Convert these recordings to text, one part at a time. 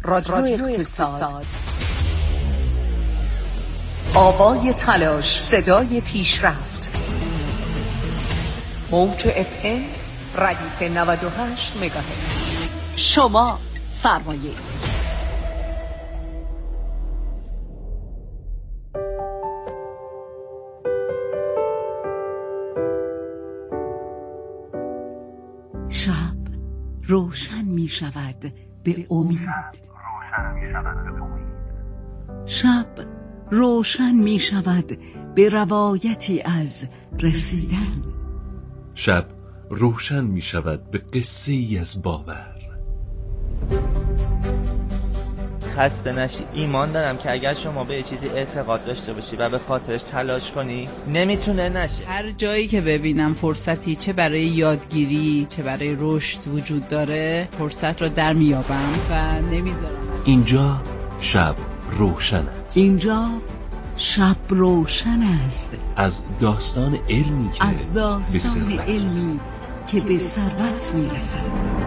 رادیو اقتصاد. آوای تلاش، صدای پیشرفت. موج FM ردیف 98 مگاهرتز. شما سرمایه. شب روشن می شود به امید. شب روشن می شود به روایتی از رسیدن. شب روشن می شود به قصه‌ای از باور. خسته نشی. ایمان دارم که اگر شما به چیزی اعتقاد داشته باشی و به خاطرش تلاش کنی نمیتونه نشه. هر جایی که ببینم فرصتی چه برای یادگیری چه برای رشد وجود داره فرصت رو در میابم و نمیذارم. اینجا شب روشن است. اینجا شب روشن است. از داستان علمی که به ثروت میرسد.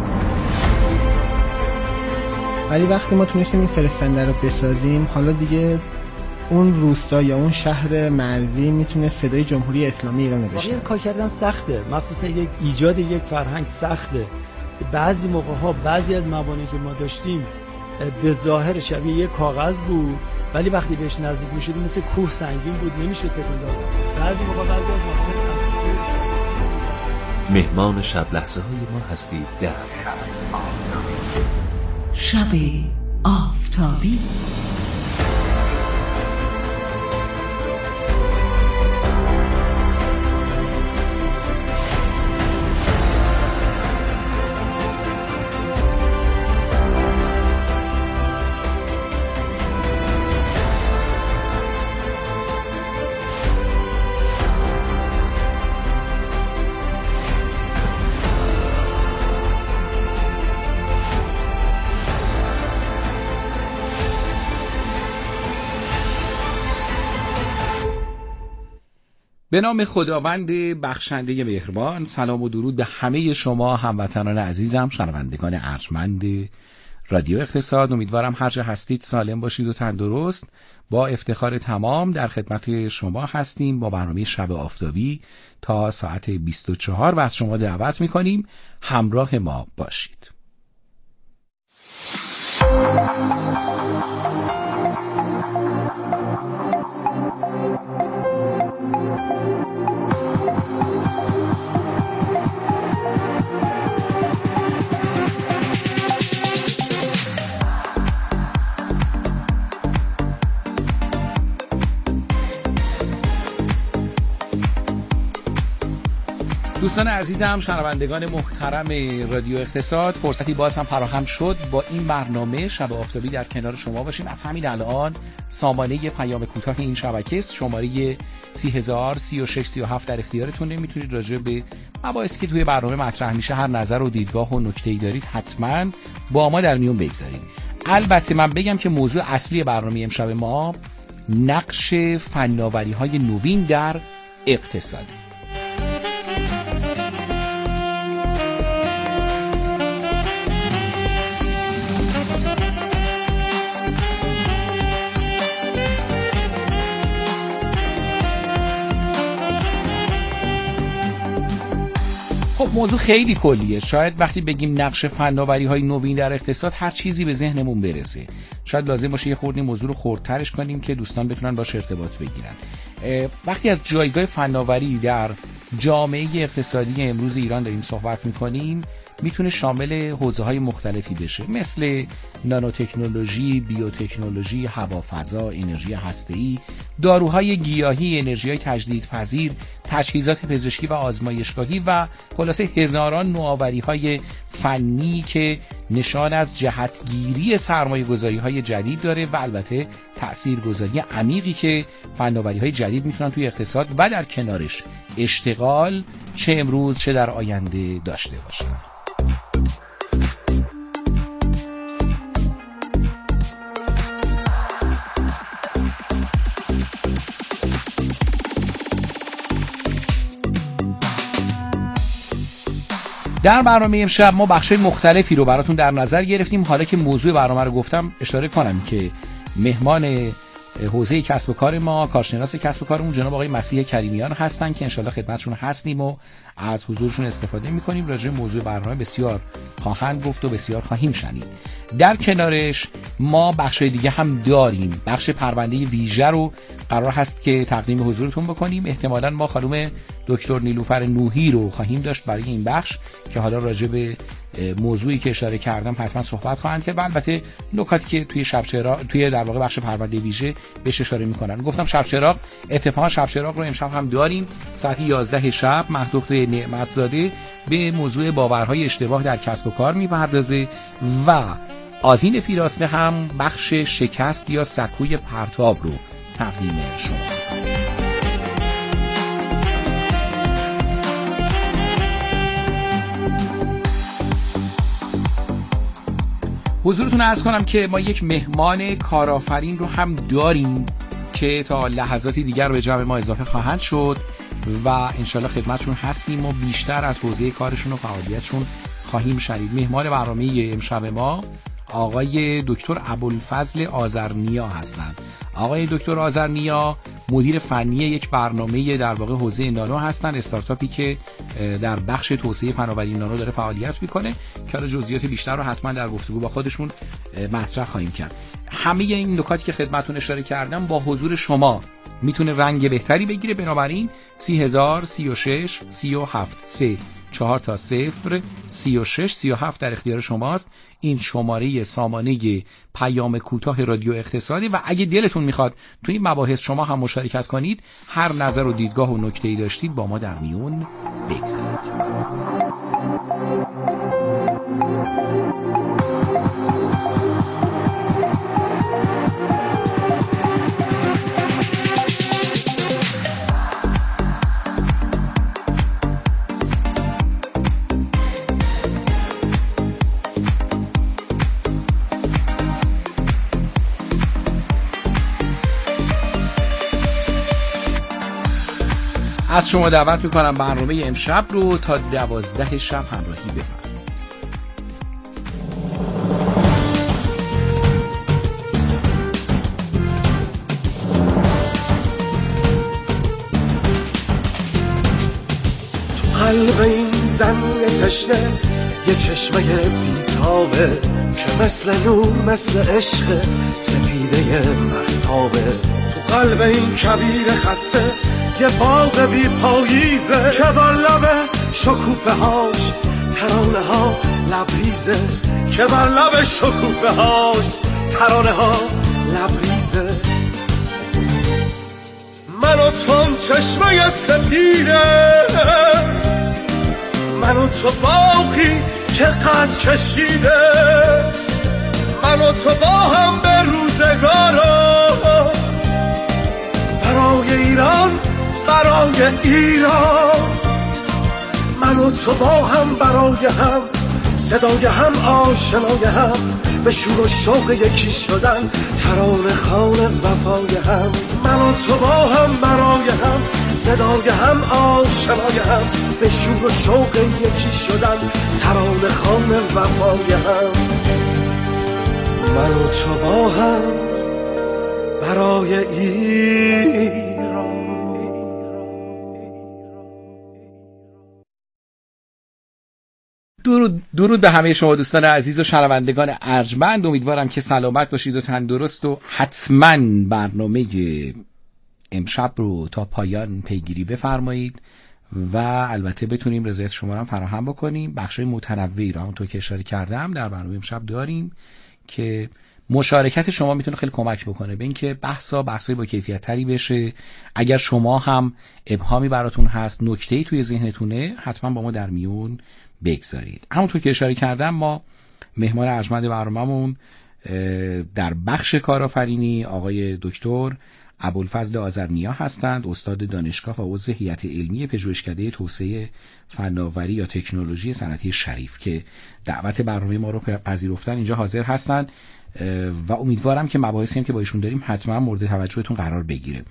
ولی وقتی ما تونستیم این فرستنده رو بسازیم، حالا دیگه اون روستا یا اون شهر مرزی میتونه صدای جمهوری اسلامی ایران رو بشنوه. کار کردن سخته، مخصوصا یک ایجاد یک فرهنگ سخته. بعضی موقع‌ها بعضی از موانعی که ما داشتیم به ظاهر شبیه یک کاغذ بود، ولی وقتی بهش نزدیک میشدیم مثل کوه سنگین بود، نمیشد تکون داد. بعضی موقع بعضی از موانع مهمان شب لحظه های ما هستید در شب آفتابی. به نام خداوند بخشنده مهربان. سلام و درود به همه شما هموطنان عزیزم، شنوندگان ارجمند رادیو اقتصاد. امیدوارم هر جا هستید سالم باشید و تندرست. با افتخار تمام در خدمت شما هستیم با برنامه شب آفتابی تا ساعت 24 و از شما دعوت می‌کنیم همراه ما باشید. دوستان عزیزم، شنوندگان محترم رادیو اقتصاد، فرصتی باز هم فراهم شد با این برنامه شب آفتابی در کنار شما باشیم. از همین الان سامانه پیام کوتاه این شبکه شماره 303637 در اختیارتون. میتونید راجع به مباحثی که توی برنامه مطرح میشه هر نظر و دیدگاه و نکته‌ای دارید حتما با ما در میون بگذارید. البته من بگم که موضوع اصلی برنامه امشب ما نقش فناوری‌های نوین در اقتصاد. خب موضوع خیلی کلیه. شاید وقتی بگیم نقش فناوری‌های نوین در اقتصاد هر چیزی به ذهنمون برسه. شاید لازم باشه یه خورده موضوع رو خردترش کنیم که دوستان بتونن باهاش ارتباط بگیرن. وقتی از جایگاه فناوری در جامعه اقتصادی امروز ایران داریم صحبت می‌کنیم، میتونه شامل حوزه‌های مختلفی بشه، مثل نانوتکنولوژی، بیوتکنولوژی، هوافضا، انرژی هسته‌ای، داروهای گیاهی، انرژی‌های تجدیدپذیر، تجهیزات پزشکی و آزمایشگاهی و خلاصه هزاران نوآوری‌های فنی که نشان از جهتگیری سرمایه‌گذاری‌های جدید داره و البته تأثیرگذاری عمیقی که فناوری‌های جدید میتونن توی اقتصاد و در کنارش اشتغال چه امروز چه در آینده داشته باشن. در برنامه امشب ما بخشای مختلفی رو براتون در نظر گرفتیم. حالا که موضوع برنامه رو گفتم اشاره کنم که مهمان حوزه کسب و کار ما، کارشناس کسب و کارمون جناب آقای مسیح کریمیان هستن که انشالله خدمتشون هستیم و از حضورشون استفاده میکنیم. راجع به موضوع برنامه بسیار خواهند گفت و بسیار خواهیم شنید. در کنارش ما بخشای دیگه هم داریم. بخش پرونده ویژه رو قرار هست که تقدیم حضورتون بکنیم. احتمالاً ما خانم دکتر نیلوفر نوحی رو خواهیم داشت برای این بخش که حالا راجع به موضوعی که اشاره کردم حتما صحبت خواهند کرد و البته نکاتی که توی شب چراغ، توی در واقع بخش پرونده ویژه بهش اشاره میکنن. گفتم شب چراغ، اتفاقا شب چراغ رو امشب هم داریم ساعت 11 شب. مهدوخت نعمتزاده به موضوع باورهای اشتباه در کسب و کار میپردازه و آذین پیراسته هم بخش شکست یا سکوی پرتاب رو تقدیم شما. حضورتون عرض کنم که ما یک مهمان کارآفرین رو هم داریم که تا لحظاتی دیگر به جمع ما اضافه خواهند شد و انشالله خدمتشون هستیم و بیشتر از حوزه کارشون و فعالیتشون خواهیم شنید. مهمان برنامه امشب ما آقای دکتر ابوالفضل آذرنیا هستند. آقای دکتر آذرنیا مدیر فنی یک برنامه در واقع حوزه نانو هستند، استارتاپی که در بخش توسعه فناوری نانو داره فعالیت میکنه که حالا جزئیات بیشتر رو حتما در گفتگو با خودشون مطرح خواهیم کرد. همه این نکاتی که خدمتتون اشاره کردم با حضور شما میتونه رنگ بهتری بگیره. بنابراین 30036 373 4 تا 0 36 37 در اختیار شماست. این شماره سامانه پیام کوتاه رادیو اقتصادی و اگه دلتون میخواد تو این مباحث شما هم مشارکت کنید، هر نظر و دیدگاه و نکته‌ای داشتید با ما در میون بگذارید. از شما دعوت میکنم برنامه امشب رو تا 12 شب همراهی بفرمایید. تو قلب این زمین تشنه یه چشمه بیتابه که مثل نور مثل عشق سپیده مهتابه. تو قلب این کبیر خسته یه باغ بی پاییزه که بر لب شکوفه هاش ترانه ها لبریزه، که بر لب شکوفه هاش ترانه ها لبریزه. من و تو چشمه سپیده، من و تو باغی که قد کشیده، من و تو با هم به روزگارا برای ایران، برای ایران. من و تو با هم برای هم، صدای هم آشنای هم، به شور و شوق یکی شدن، ترانه خوان وفای هم. من و تو با هم برای هم، صدای هم آشنای هم، به شور و شوق یکی شدن، ترانه خوان وفای هم. من و تو با هم برای ایران. درود به همه شما دوستان عزیز و شنوندگان ارجمند. امیدوارم که سلامت باشید و تندرست و حتما برنامه امشب رو تا پایان پیگیری بفرمایید و البته بتونیم رضایت شما رو هم فراهم بکنیم. بخشای متنوعی رو همونطور که اشاره کردم در برنامه امشب داریم که مشارکت شما میتونه خیلی کمک بکنه به اینکه بحثای با کیفیت تری بشه. اگر شما هم ابهامی براتون هست، نکته‌ای توی ذهنتونه، حتما با ما در میون بگذارید. همونطور که اشاره کردم ما مهمان ارجمند برنامه‌مون در بخش کارآفرینی آقای دکتر ابوالفضل آذرنیا هستند، استاد دانشگاه و عضو هیئت علمی پژوهشکده توسعه فناوری یا تکنولوژی صنعتی شریف که دعوت برنامه ما رو پذیرفتن اینجا حاضر هستند و امیدوارم که مباحثی هم که با ایشون داریم حتما مورد توجهتون قرار بگیره.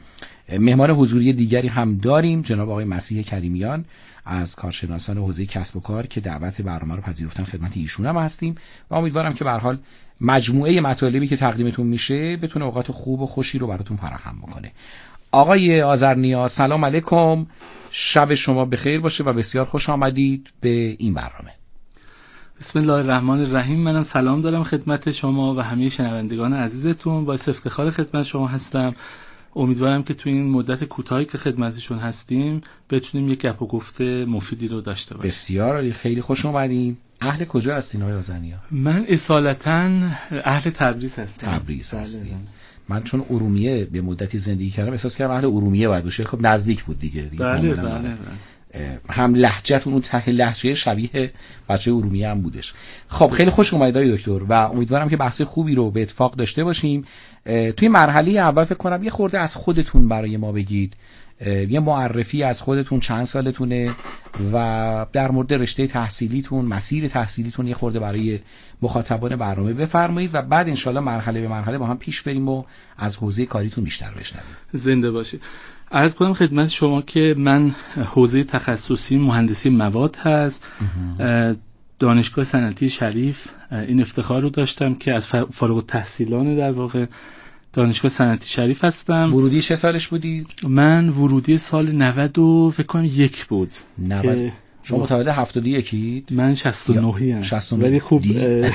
مهمان حضوری دیگری هم داریم، جناب آقای مسیح کریمیان از کارشناسان حوزه کسب و کار که دعوت برنامه رو پذیرفتن. خدمت ایشون هم هستیم و امیدوارم که به هر حال مجموعه مطالبی که تقدیمتون میشه بتونه اوقات خوب و خوشی رو براتون فراهم بکنه. آقای آذرنیا سلام علیکم، شب شما بخیر باشه و بسیار خوش آمدید به این برنامه. بسم الله الرحمن الرحیم. منم سلام دارم خدمت شما و همه شنوندگان عزیزتون. باعث افتخار خدمت شما هستم. امیدوارم که تو این مدت کوتاهی که خدمتشون هستیم بتونیم یک گپ و گفته مفیدی رو داشته باشیم. بسیار عالی، خیلی خوش اومدین. اهل کجا هستین آقای آذرنیا؟ من اصالتاً اهل تبریز هستم. تبریز هستین. من چون ارومیه به مدتی زندگی کردم احساس کردم اهل ارومیه باید باشه. خب نزدیک بود دیگه. بله بله. هم لهجه‌تون اون ته لهجه شبیه بچه ارومیه هم بودش. خب خیلی خوش اومدید آقای دکتر و امیدوارم که بحث خوبی رو به اتفاق داشته باشیم. توی مرحله اول فکر کنم یه خورده از خودتون برای ما بگید، یه معرفی از خودتون، چند سالتونه و در مورد رشته تحصیلیتون، مسیر تحصیلیتون یه خورده برای مخاطبان برنامه بفرمایید و بعد انشالله مرحله به مرحله با هم پیش بریم و از حوزه کاریتون بیشتر بشنویم. زنده باشید. عرض کنم خدمت شما که من حوزه تخصصی مهندسی مواد هست. دانشگاه صنعتی شریف این افتخار رو داشتم که از فارغ التحصیلان در واقع دانشگاه صنعتی شریف هستم. ورودی چه سالش بودی؟ من ورودی سال 90 و فکر کنم 1 بود. 90. شما متولد 71 من 69 ام. 69 ولی خوب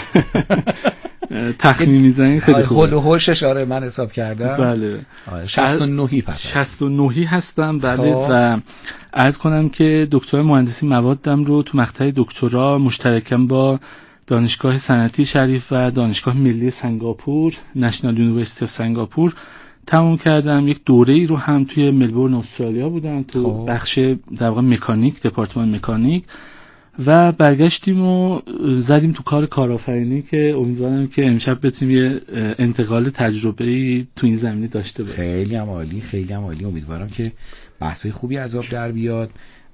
تخمین میزنین خیلی خوبه. هول و هوشش آره من حساب کردم. بله. 69 پس 69 هستم بله. و عرض کنم که دکترای مهندسی موادم رو تو مقطع دکترا مشترکاً با دانشگاه صنعتی شریف و دانشگاه ملی سنگاپور، نشنال یونیورسیتی اف سنگاپور تموم کردم. یک دوره‌ای رو هم توی ملبورن استرالیا بودم تو بخش در واقع مکانیک، دپارتمان مکانیک و برگشتیم و زدیم تو کار کارآفرینی که امیدوارم که امشب بتونیم یه انتقال تجربه‌ای تو این زمینه داشته باشیم. خیلی هم عالی، خیلی هم عالی. امیدوارم که بحثای خوبی از آب در بیاد.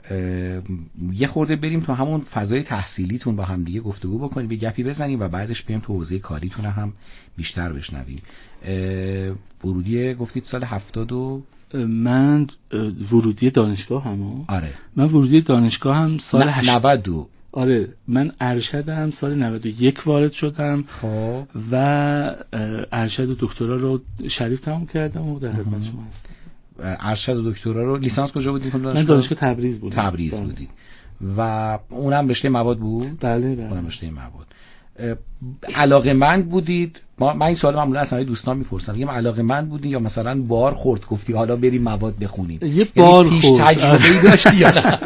یه خورده بریم تو همون فضای تحصیلیتون با هم دیگه گفتگو بکنیم، یه گپی بزنیم و بعدش بریم تو حوزه کاریتون هم بیشتر بشنویم. ورودی گفتید سال 70 من ورودی دانشگاه هم آره. من ورودی دانشگاه هم سال 92 آره. من ارشدم سال 91 وارد شدم. خب و ارشد و دکترا رو شریف تموم کردم و در خدمت شما هستم. ارشد و دکترا رو لیسانس کجا بودید؟ من دانشگاه تبریز بودم. تبریز بودید و اونم رشته مواد بود؟ بله بله. اونم رشته مواد. علاقه‌مند بودید؟ من این سوال معمولا اصلا دوستان میپرسن، یه علاقه‌مند بودی یا مثلا بار خورد گفتی حالا بریم مواد بخونیم؟ یه بار پیش خورد. تجربه‌ای داشتی یا نه؟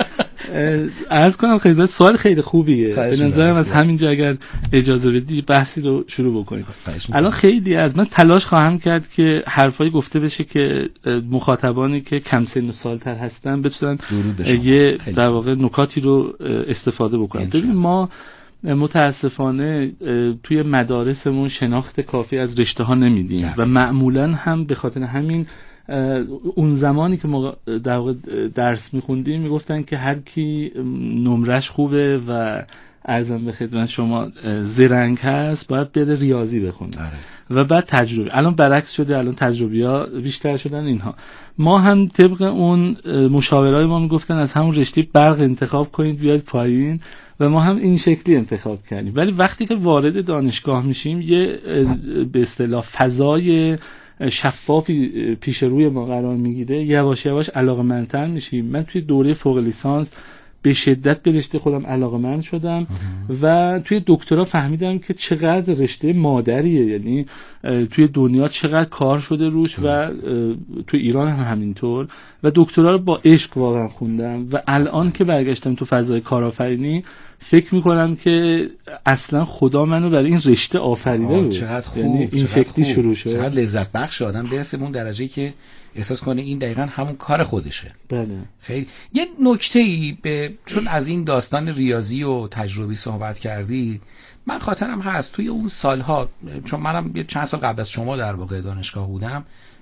عرض کنم خیلی سوال خیلی خوبیه. به نظرم از همینجا اگر اجازه بدی بحثی رو شروع بکنیم. الان خیلی از من تلاش خواهم کرد که حرفایی گفته بشه که مخاطبانی که کم سن و سال‌تر هستن بتونن یه در واقع نکاتی رو استفاده بکنن. ببین ما متاسفانه توی مدارسمون شناخت کافی از رشته ها نمیدیم و معمولا هم به خاطر همین اون زمانی که ما در واقع درس میخوندیم میگفتن که هر کی نمرش خوبه و عرضم به خدمت شما زرنگ هست باید بره ریاضی بخونه و بعد تجربه. الان برعکس شده، الان تجربی‌ها بیشتر شدن اینها. ما هم طبق اون مشاورای ما میگفتن از همون رشته برق انتخاب کنید بیاید پایین و ما هم این شکلی انتخاب کردیم. ولی وقتی که وارد دانشگاه میشیم یه به اصطلاح فضای شفافی پیش روی ما قرار میگیره، یواش یواش علاقه‌مندتر میشیم. من توی دوره فوق لیسانس به شدت به رشته خودم علاقه‌مند شدم و توی دکترا فهمیدم که چقدر رشته مادریه، یعنی توی دنیا چقدر کار شده روش و توی ایران هم همینطور و دکترا رو با عشق واقعا خوندم و الان که برگشتم تو فضای کارآفرینی فکر میکنم که اصلا خدا منو برای این رشته آفریده بود. چقدر خوب، یعنی این شکلی شروع شد. چقدر لذت بخش آدم برسه به اون درجه‌ای که احساس کنه این دقیقاً همون کار خودشه. بله. خیلی یه نکته‌ای چون از این داستان ریاضی و تجربی صحبت کردید، من خاطرم هست توی اون سالها، چون منم یه چند سال قبل از شما در واقع دانشگاه بودم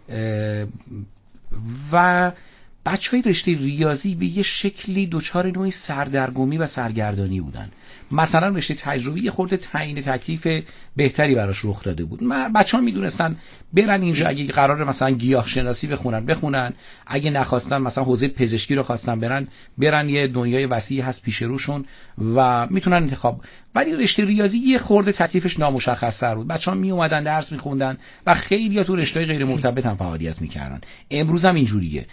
و بچهای رشته ریاضی به یه شکلی دوچار نوعی سردرگمی و سرگردانی بودن. مثلا رشته تجربی یه خورده تعیین تکلیف بهتری براش رخ داده بود. بچه‌ها میدونستن برن اینجا، اگه قراره مثلا گیاه شناسی بخونن، اگه نخواستن مثلا حوزه پزشکی رو خواستن برن یه دنیای وسیعی هست پیش روشون و میتونن انتخاب. ولی رشته ریاضی یه خورده تکلیفش نامشخص‌تر بود. بچه‌ها می اومدن درس می‌خوندن و خیلی‌ها تو رشته‌های غیر مرتبط هم فعالیت می‌کردن. امروز هم اینجوریه.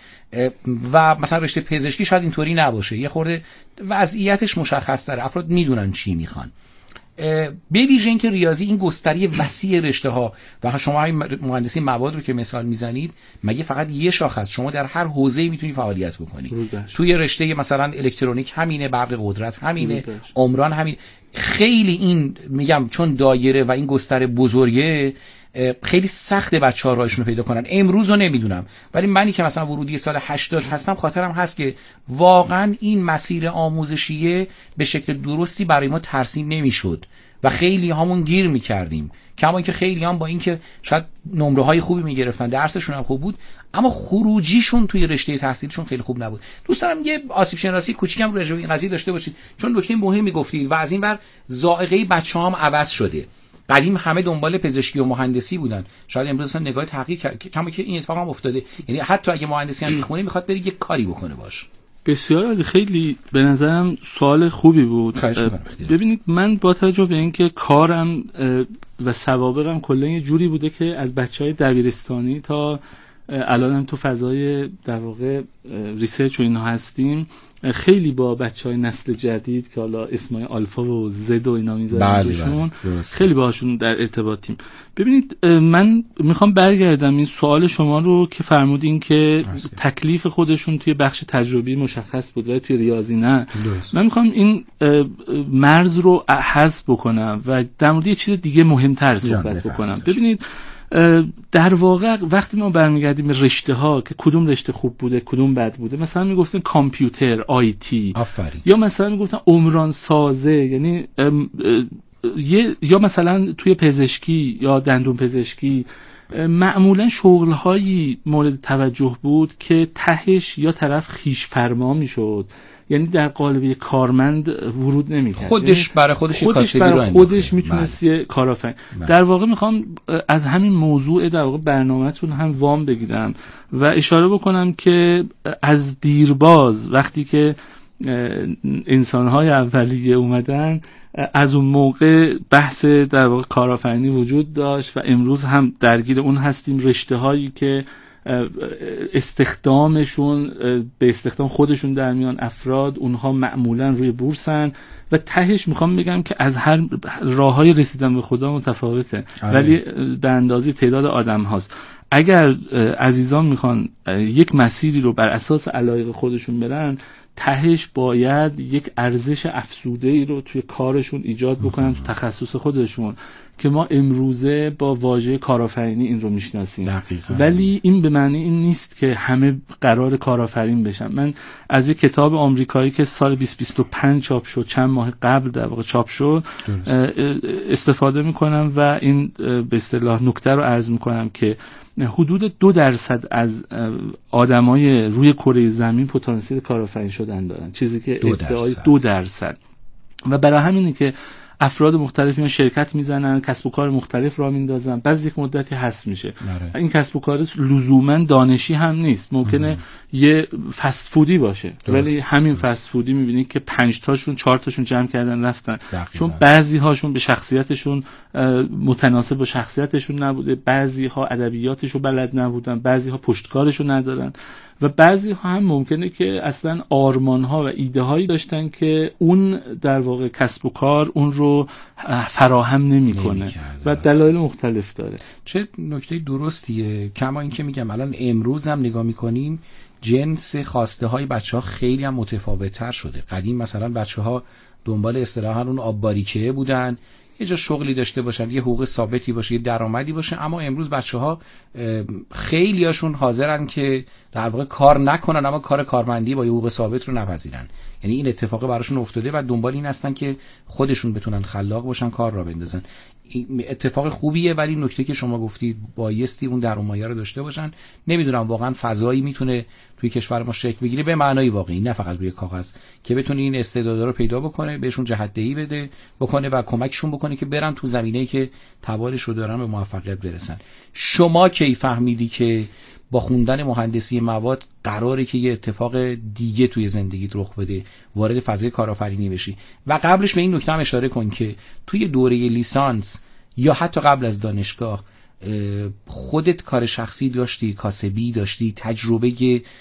و مثلا رشته پزشکی شاید اینطوری نباشه، یه خورده وضعیتش مشخص‌تره، افراد میدونن چی میخوان. به ویژه اینکه ریاضی این گستری وسیع رشته‌ها و شما مهندسی مواد رو که مثال میزنید، مگه فقط یه شاخه است؟ شما در هر حوزه‌ای میتونی فعالیت بکنی. توی رشته مثلا الکترونیک همینه، برق قدرت همینه، عمران همین. خیلی این میگم چون دایره و این گستره بزرگه، خیلی سخته بچه‌ها راهشون رو پیدا کنن. امروز رو نمیدونم، ولی منی که مثلا ورودی سال 80 هستم خاطرم هست که واقعا این مسیر آموزشیه به شکل درستی برای ما ترسیم نمیشد و خیلی همون گیر میکردیم، کما اینکه خیلی هم با اینکه شاید نمره‌های خوبی میگرفتن، درسشون هم خوب بود، اما خروجیشون توی رشته تحصیلیشون خیلی خوب نبود. دوست دارم یه آسیب شناسی کوچیکم راجع به این قضیه داشته باشید، چون نکته مهمی گفتید و از این ور ذائقه بچه‌ها هم عوض شده. قدیم همه دنبال پزشکی و مهندسی بودن، شاید امروز اصلا نگاه تغییر کرد، کما که این اتفاق هم افتاده. یعنی حتی اگه مهندسی هم میخونه میخواد بره یه کاری بکنه باش. بسیار خیلی به نظرم سوال خوبی بود. ببینید من با توجه به اینکه کارم و سوابقم کلا یه جوری بوده که از بچهای دبیرستانی تا الانم تو فضای در واقع ریسرچ و اینها هستیم، خیلی با بچهای نسل جدید که حالا اسمای آلفا و زد و اینا میذارن خیلی باهاشون در ارتباطیم. ببینید من میخوام برگردم این سوال شما رو که فرمودین که تکلیف خودشون توی بخش تجربی مشخص بود ولی توی ریاضی نه. من میخوام این مرز رو حذف بکنم و در مورد یه چیز دیگه مهمتر صحبت بکنم. ببینید در واقع وقتی ما برمیگردیم به رشته ها که کدوم رشته خوب بوده کدوم بد بوده، مثلا میگفتن کامپیوتر آیتی، یا مثلا میگفتن عمران سازه، یعنی یا مثلا توی پزشکی یا دندون پزشکی معمولا شغل‌هایی مورد توجه بود که تهش یا طرف خیش فرما میشد، یعنی در قالب کارمند ورود نمی‌کرد، خودش برای خودش کاسبی رو خودش میتونست یه کارآفرین. در واقع میخوام از همین موضوع در واقع برنامه‌تون هم وام بگیرم و اشاره بکنم که از دیرباز وقتی که انسان‌های اولیه اومدن، از اون موقع بحث در واقع کارآفرینی وجود داشت و امروز هم درگیر اون هستیم. رشته‌هایی که استخدامشون به استخدام خودشون در میان افراد، اونها معمولا روی بورسن و تهش میخوام بگم که از هر راههای رسیدن به خدا متفاوته، ولی به اندازه تعداد آدم هاست. اگر عزیزان میخوان یک مسیری رو بر اساس علایق خودشون برن، تهش باید یک ارزش افزوده‌ای رو توی کارشون ایجاد بکنن تو تخصص خودشون که ما امروزه با واژه کارآفرینی این رو میشناسیم. ولی این به معنی این نیست که همه قرار کارآفرین بشن. من از یک کتاب آمریکایی که سال 2025 چاپ شد، چند ماه قبل در واقع چاپ شد، استفاده میکنم و این به اصطلاح نکته رو عرض میکنم که حدود 2% از آدمای روی کره زمین پتانسیل کارآفرین شدن دارن، چیزی که ادعای 2%. و برای همینه که افراد مختلفی میان شرکت میزنن، کسب و کار مختلف راه میندازن، بعد یک مدتی حذف میشه. این کسب و کار لزوما دانشی هم نیست، ممکنه یه فست فودی باشه ولی همین فست فودی میبینید که 5 تاشون 4 تاشون جمع کردن رفتن، چون بعضی هاشون به شخصیتشون متناسب با شخصیتشون نبوده، بعضی ها ادبیاتشو بلد نبودن، بعضی ها پشتکارشو ندارن و بعضی ها هم ممکنه که اصلا آرمان ها و ایده هایی داشتن که اون در واقع کسب و کار اون رو فراهم نمیکنه و دلایل مختلف داره. چه نکته درستیه. کما این که میگم الان امروز هم نگاه میکنیم جنس خواسته های بچه ها خیلی هم متفاوت تر شده. قدیم مثلا بچه ها دنبال اصطلاحاً اون آب باریکه بودن، یه جا شغلی داشته باشن، یه حقوق ثابتی باشه، یه درآمدی باشه، اما امروز بچه‌ها خیلیاشون حاضرن که در واقع کار نکنن اما کار کارمندی با یه حقوق ثابت رو نپذیرن. یعنی این اتفاق براشون افتاده و دنبال این هستن که خودشون بتونن خلاق باشن، کار را بندازن. اتفاق خوبیه، ولی نکته که شما گفتید بایستی اون درونمایه رو داشته باشن. نمیدونم واقعا فضایی میتونه توی کشور ما شکل بگیره به معنای واقعی، نه فقط روی کاغذ، که بتونه این استعدادا رو پیدا بکنه، بهشون جهت‌دهی بده بکنه و کمکشون بکنه که برن تو زمینه‌ای که توانش رو دارن به موفقیت برسن. شما کی فهمیدی که با خوندن مهندسی مواد قراره که یه اتفاق دیگه توی زندگیت رخ بده، وارد فضای کارآفرینی بشی؟ و قبلش به این نکته هم اشاره کن که توی دوره لیسانس یا حتی قبل از دانشگاه خودت کار شخصی داشتی، کاسبی داشتی، تجربه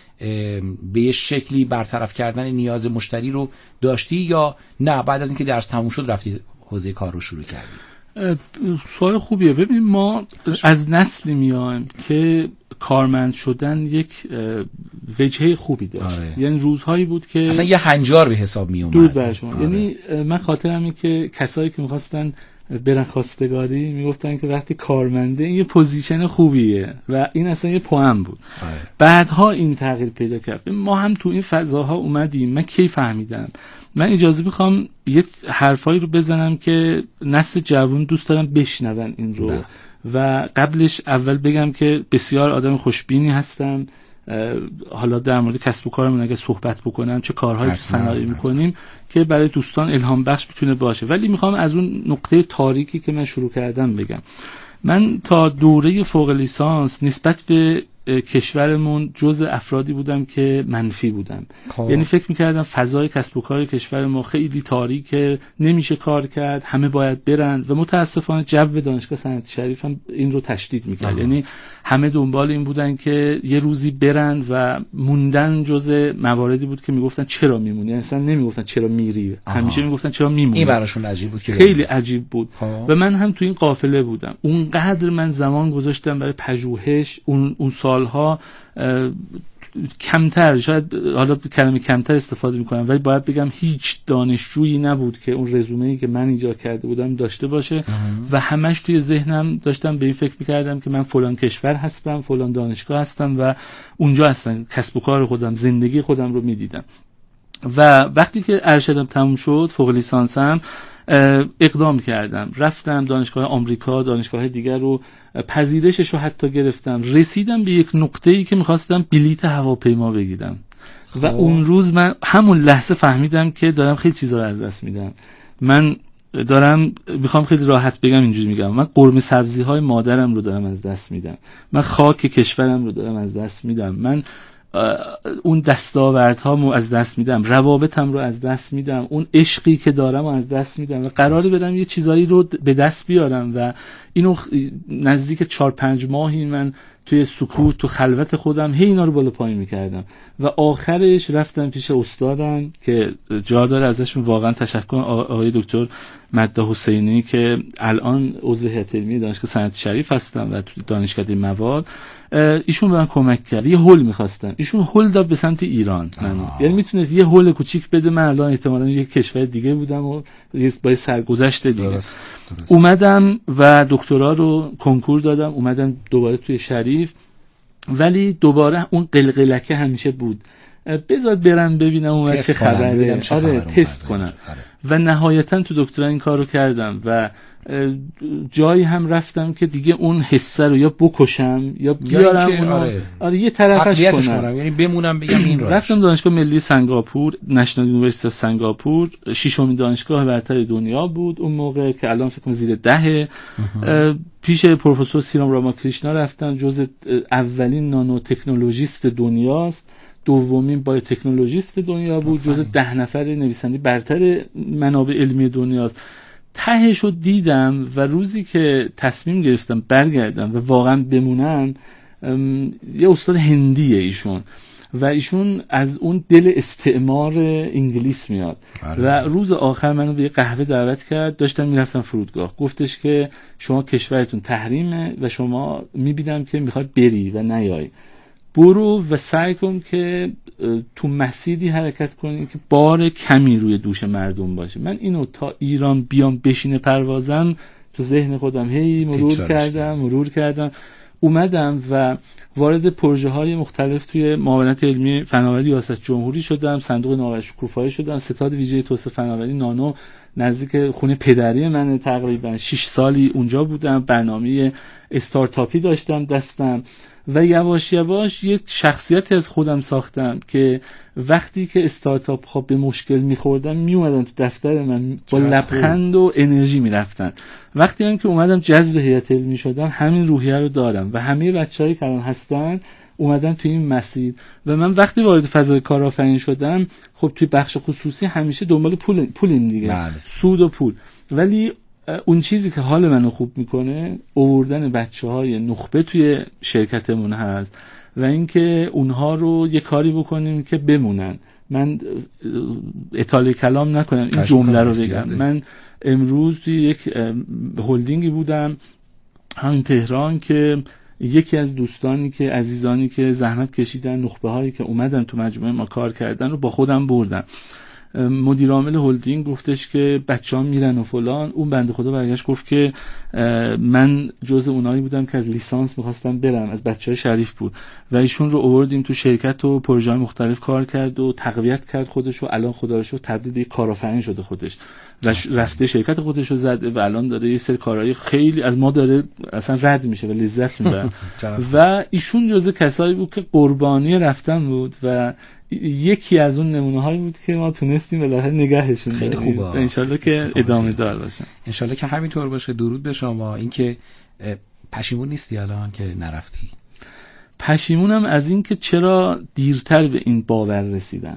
به یه شکلی برطرف کردن نیاز مشتری رو داشتی، یا نه بعد از اینکه درس تموم شد رفتی حوزه کار رو شروع کردی؟ سوال خوبیه. ببین ما از نسلی میایم که کارمند شدن یک وجهه خوبی داشت. آره. یعنی روزهایی بود که اصلا یه هنجار به حساب می اومد. دود بر شما. آره. یعنی من خاطرمه که کسایی که می‌خواستن برن خواستگاری میگفتن که وقتی کارمنده این یه پوزیشن خوبیه و این اصلا یه پوان بود. آره. بعدها این تغییر پیدا کرد. ما هم تو این فضاها اومدیم. من کی فهمیدم؟ من اجازه میخوام یه حرفایی رو بزنم که نسل جوان دوست دارم بشنون این رو. و قبلش اول بگم که بسیار آدم خوشبینی هستم. حالا در مورد کسب و کارمون اگه صحبت بکنم چه کارهایی صنایع میکنیم که برای دوستان الهام بخش میتونه باشه، ولی میخوام از اون نقطه تاریکی که من شروع کردم بگم. من تا دوره فوق لیسانس نسبت به کشورمون جزء افرادی بودم که منفی بودم. یعنی فکر میکردم فضای کسب و کار کشور ما خیلی تاریکه، نمیشه کار کرد، همه باید برن و متاسفانه جو دانشگاه صنعتی شریف هم این رو تشدید میکرد. یعنی همه دنبال این بودن که یه روزی برن و موندن جزء مواردی بود که میگفتن چرا میمونی، اصلا نمیگفتن چرا میری، همیشه میگفتن چرا میمونی. این براشون عجیب بود که خیلی عجیب بود. و من هم تو این قافله بودم. اونقدر من زمان گذاشتم برای پژوهش اون سالها، کمتر، شاید حالا کلمه کمتر استفاده میکنم ولی باید بگم هیچ دانشجویی نبود که اون رزومه‌ای که من ایجاد کرده بودم داشته باشه و همش توی ذهنم داشتم به این فکر میکردم که من فلان کشور هستم، فلان دانشگاه هستم و اونجا هستم، کسب و کار خودم، زندگی خودم رو میدیدم. و وقتی که ارشدم تموم شد، فوق لیسانسم، اقدام کردم، رفتم دانشگاه آمریکا، دانشگاه دیگر رو پذیرشش رو حتی گرفتم. رسیدم به یک نقطه‌ای که می‌خواستم بلیط هواپیما بگیرم و اون روز من همون لحظه فهمیدم که دارم خیلی چیزا رو از دست میدم. من دارم میخوام خیلی راحت بگم، اینجوری میگم، من قرمه سبزی‌های مادرم رو دارم از دست میدم، من خاک کشورم رو دارم از دست میدم، من اون دستاوردهامو از دست میدم، روابطم رو از دست میدم، اون عشقی که دارم رو از دست میدم و قراره برم یه چیزایی رو به دست بیارم و اینو نزدیک 4-5 ماهی من توی سکوت، تو خلوت خودم هی اینا رو بالا پایین میکردم و آخرش رفتم پیش استادم که جا داره ازشون واقعا تشکر، آقای دکتر مده حسینی که الان عضو هیئت علمی دانشگاه صنعتی شریف هستن و تو دانشکده مواد. ایشون به من کمک کرد. یه هول می‌خواستم، ایشون هول داد به سمت ایران. یعنی میتونست یه هول کوچیک بده، من الان احتمالاً یک کشور دیگه بودم و با سرگذشت دیگه. درست. اومدم و دکترا رو کنکور دادم، اومدم دوباره توی شریف، ولی دوباره اون قلقلکه همیشه بود. بذار برم ببینم اون چه خبره. آره تست کنم. و نهایتاً تو دکترا این کارو کردم و جایی هم رفتم که دیگه اون حسه رو یا بکشم یا بیارم اونو، آره یه طرفش کنم، یعنی بمونم بگم این رو. رفتم دانشگاه ملی سنگاپور، نشنال یونیورسیتی اف سنگاپور، 6مین دانشگاه برتر دنیا بود اون موقع که الان فکر کنم زیر 10. پیش پروفسور سیرام راماکریشنا رفتم، جز اولین نانو تکنولوژیست دنیاست، دومین بایوتکنولوژیست دنیا بود، جز 10 نفر نویسنده برتر منابع علمی دنیاست. تهشو دیدم و روزی که تصمیم گرفتم برگردم و واقعا بمونم، یه استاد هندیه ایشون و ایشون از اون دل استعمار انگلیس میاد. و روز آخر منو به یه قهوه دعوت کرد، داشتم میرفتم فرودگاه، گفتش که شما کشورتون تحریمه و شما میبینم که میخواد بری و نیای، برو و سعی کن که تو مسیری حرکت کنی که بار کمی روی دوش مردم باشه. من اینو تا ایران بیام بشینه پروازم تو ذهن خودم هی مرور کردم. اومدم و وارد پروژه های مختلف توی معاونت علمی فناوری ریاست جمهوری شدم، صندوق نوآوری شکوفایی شدم، ستاد ویژه توسعه فناوری نانو نزدیک خونه پدری من، تقریبا 6 سالی اونجا بودم، برنامه استارتاپی داشتم دستم و یواش یواش یک شخصیتی از خودم ساختم که وقتی که استارتاپ ها به مشکل میخوردن میومدن تو دفتر من با لبخند و انرژی میرفتن. وقتی هم که اومدم جذب هیئت علمی شدم همین روحیه رو دارم و همه بچه‌هایی که الان هستن اومدن تو این مسیر و من وقتی وارد فضای کارآفرین شدم خب توی بخش خصوصی همیشه دنبال پولیم دیگه. بله. سود و پول، ولی اون چیزی که حال منو خوب میکنه آوردن بچه‌های نخبه توی شرکتمون هست و اینکه اونها رو یه کاری بکنیم که بمونن. من اطاله کلام نکنم، این جمله رو بگم. من امروز توی یک هلدینگی بودم همین تهران که یکی از دوستانی که عزیزانی که زحمت کشیدن، نخبه هایی که اومدن تو مجموعه ما کار کردن رو با خودم بردم. مدیر عامل هلدینگ گفتش که بچه‌ها میرن و فلان. اون بنده خدا برگشت گفت که من جزء اونایی بودم که از لیسانس می‌خواستم برم، از بچه‌های شریف بود و ایشون رو آوردیم تو شرکت و پروژه‌های مختلف کار کرد و تقویت کرد خودش و الان خدا رو شکر تبدیل به کارآفرین شده خودش و رفته شرکت خودش رو زده و الان داره یه سری کارهای خیلی از ما داره اصلا رد میشه و لذت میبره. و ایشون جزء کسایی بود که قربانی رفتن بود و یکی از اون نمونه هایی بود که ما تونستیم بالاخره نگهشون خیلی خوبه. انشالله که ادامه دار باشه، انشالله که همینطور باشه. درود به شما. اینکه پشیمون نیستی الان که نرفتی؟ پشیمونم از این که چرا دیرتر به این باور رسیدم.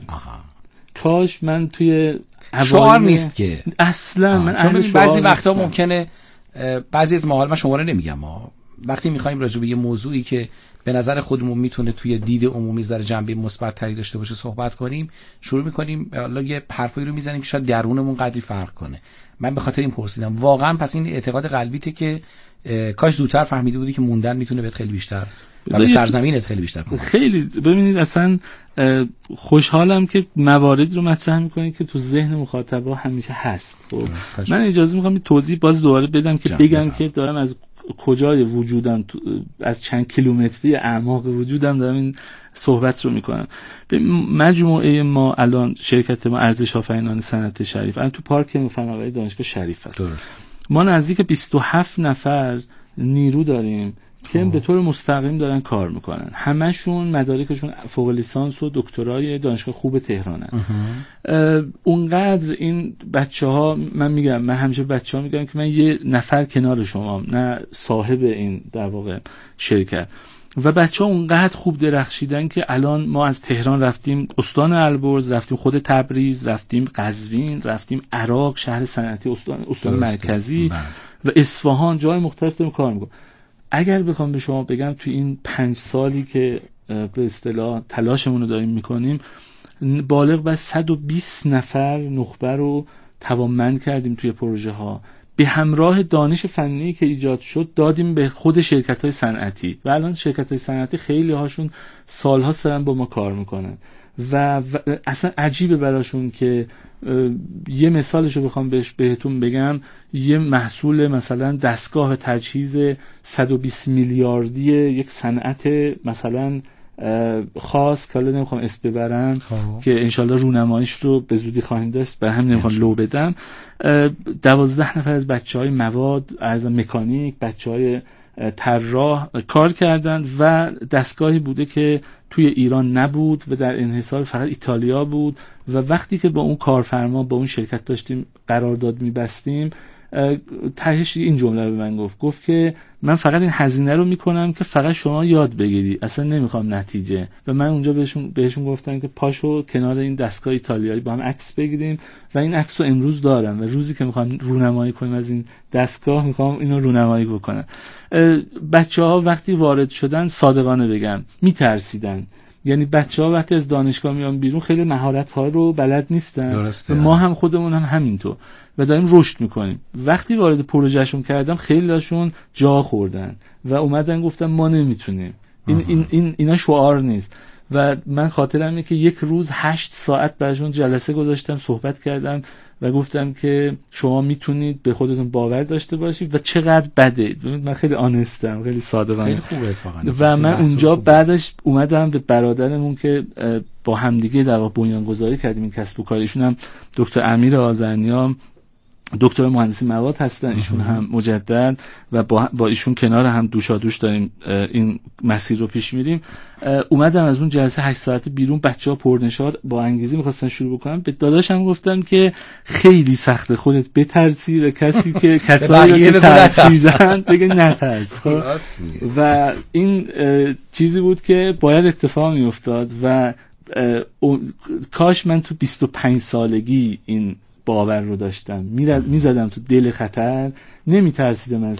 کاش من توی شعار نیست که اصلا من چون بعضی وقتا ممکنه بعضی از مقاله من شماره نمیگم وقتی میخوایم راجع به یه موضوعی که به نظر خودمون میتونه توی دید عمومی ذره جنبه مثبت تری داشته باشه صحبت کنیم، شروع میکنیم حالا یه حرفایی رو میزنیم که شاید درونمون قدری فرق کنه. من به خاطر این پرسیدم واقعا پس این اعتقاد قلبیته که کاش زودتر فهمیده بودی که موندن میتونه بهت خیلی بیشتر و به سرزمینت خیلی بیشتر کنه. خیلی ببینید اصلا خوشحالم که مواردی رو مطرح میکنید که تو ذهن مخاطبا همیشه هست. من اجازه میخوام توضیح باز دوباره بدم که بگم که دارم از کجای وجودم از چند کیلومتری اعماق وجودم دارم این صحبت رو میکنم. به مجموعه ما الان شرکت ما ارزش آفرینان صنعت شریف الان تو پارک فناوری دانشگاه شریف هست. درست. ما نزدیک 27 نفر نیرو داریم که به طور مستقیم دارن کار میکنن. همشون مدارکشون فوق لیسانس و دکترای دانشگاه خوب تهرانن. اونقدر این بچه‌ها من همیشه بچه‌ها میگم که من یه نفر کنار شمام، نه صاحب این در واقع شرکت. و بچه‌ها اونقدر خوب درخشیدن که الان ما از تهران رفتیم استان البرز، رفتیم خود تبریز، رفتیم قزوین، رفتیم عراق شهر صنعتی استان مرکزی و اصفهان، جای مختلف داریم کار میکنیم. اگر بخوام به شما بگم توی این 5 سالی که به اصطلاح تلاشمون رو داریم میکنیم بالغ بر 120 نفر نخبه رو توانمند کردیم توی پروژه ها. به همراه دانش فنی که ایجاد شد دادیم به خود شرکت‌های صنعتی و الان شرکت‌های صنعتی خیلی هاشون سال‌ها دارن با ما کار میکنن و اصلا عجیبه براشون که یه مثالشو بخوام بهتون بگم، یه محصول مثلا دستگاه تجهیز 120 میلیاردی یک صنعت مثلا خاص که حالا نمیخوام اسم ببرم که انشالله رونماییش رو به زودی خواهیم داشت، برای همین نمیخوام لو بدم. 12 نفر از بچهای مواد از مکانیک، بچهای طراح کار کردن و دستگاهی بوده که توی ایران نبود و در انحصار فقط ایتالیا بود و وقتی که با اون کارفرما با اون شرکت داشتیم قرارداد می‌بستیم تهش این جمله به من گفت که من فقط این هزینه رو میکنم که فقط شما یاد بگیری، اصلا نمیخوام نتیجه. و من اونجا بهشون گفتم که پاشو کنار این دستگاه ایتالیایی با هم عکس بگیریم و این عکس رو امروز دارم و روزی که میخوام رونمایی کنیم از این دستگاه میخوام اینو رونمایی بکنم. بچه‌ها وقتی وارد شدن صادقانه بگم میترسیدن، یعنی بچه‌ها وقتی از دانشگاه میان بیرون خیلی مهارت‌ها رو بلد نیستن و ما هم خودمون هم همینطور و داریم رشد میکنیم. وقتی وارد پروژهشون کردم خیلی هاشون جا خوردن و اومدن گفتن ما نمیتونیم، اینا شعار نیست. و من خاطرمه که یک روز 8 ساعت براشون جلسه گذاشتم، صحبت کردم و گفتم که شما میتونید به خودتون باور داشته باشید و چقدر بده. من خیلی آنستم، خیلی صادقانه. خیلی خوبه اتفاقا. و من اونجا بعدش اومدم به برادرمون که با همدیگه در واقع بنیانگذاری کردیم این کسب و کار. ایشون هم دکتر امیر آذرنیا دکتر مهندسی مواد هستن، ایشون هم مجدد و با ایشون کنار هم دوشادوش داریم این مسیر رو پیش میریم. اومدم از اون جلسه 8 ساعته بیرون، بچه‌ها پرنشاط با انگیزه می‌خواستن شروع بکنن. به داداشم گفتم که خیلی سخته، خودت بترسی و کسایی که ترسیدن بگه نترس. خب و این چیزی بود که باید اتفاق میافتاد و کاش من تو 25 سالگی این باور رو داشتم، میزدم تو دل خطر، نمیترسیدم از